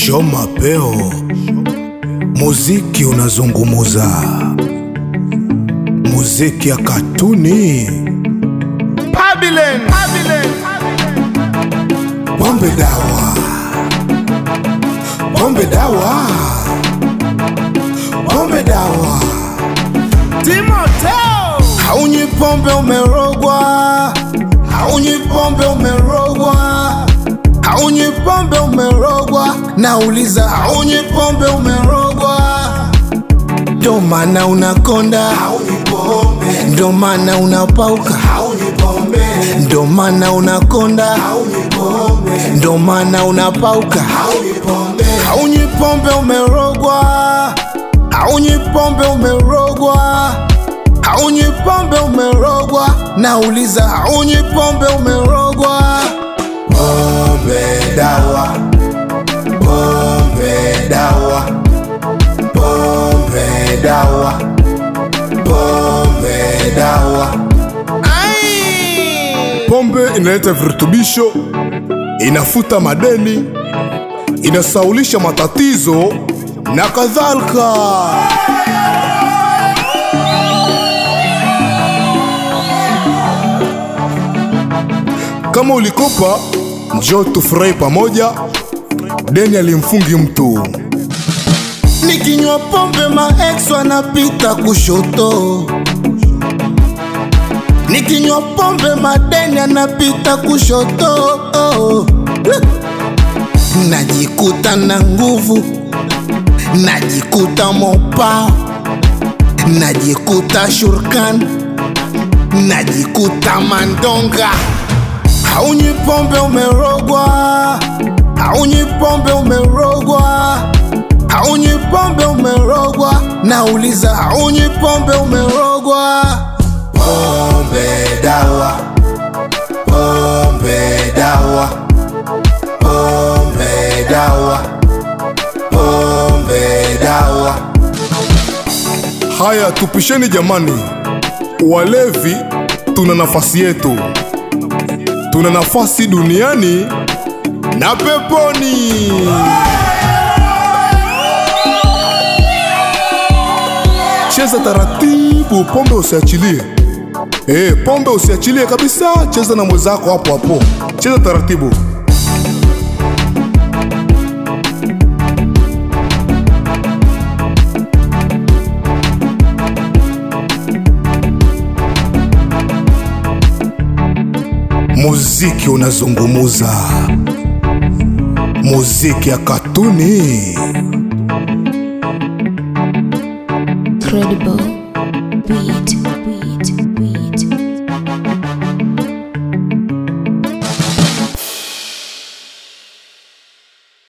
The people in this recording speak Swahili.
Shoma Peo, muziki unazungumuza, muziki ya katuni. Babylon. Pombe dawa, pombe dawa, pombe dawa. Timoteo, haunywi pombe umerogwa, haunywi pombe umerogwa, haunywi pombe umerogwa. Nauliza, haunywi pombe umerogwa? Ndo maana unakonda, haunywi pombe. Ndo maana unapauka, haunywi pombe. Ndo maana unakonda, haunywi pombe. Ndo maana unapauka, haunywi pombe. Haunywi pombe umerogwa, haunywi pombe umerogwa, haunywi pombe umerogwa. Nauliza, haunywi pombe umerogwa? Pombe dawa, pombe dawa, pombe dawa, pombe dawa. Pombe inaleta virutubisho, inafuta madeni, inasaulisha matatizo na kadhalika. Kama ulikopa, njoo tufurahi pamoja, deni alimfungi mtu. Nikinywa pombe maex wanapita kushoto, nikinywa pombe madeni anapita kushoto. Najikuta na nguvu, najikuta mopa, najikuta shurkan, najikuta mandonga. Haunywi pombe umerogwa, haunywi pombe umerogwa, haunywi pombe umerogwa. Nauliza, haunywi pombe umerogwa? Pombe dawa, pombe dawa, pombe dawa, pombe dawa. Haya, tupisheni jamani. Walevi tuna nafasi yetu, tuna nafasi duniani na peponi. Cheza taratibu, pombe usiachilie. Pombe usiachilie kabisa, cheza na mwenzako hapo hapo. Cheza taratibu. Muziki unazungumuza, muziki ya katuni. Credible beat.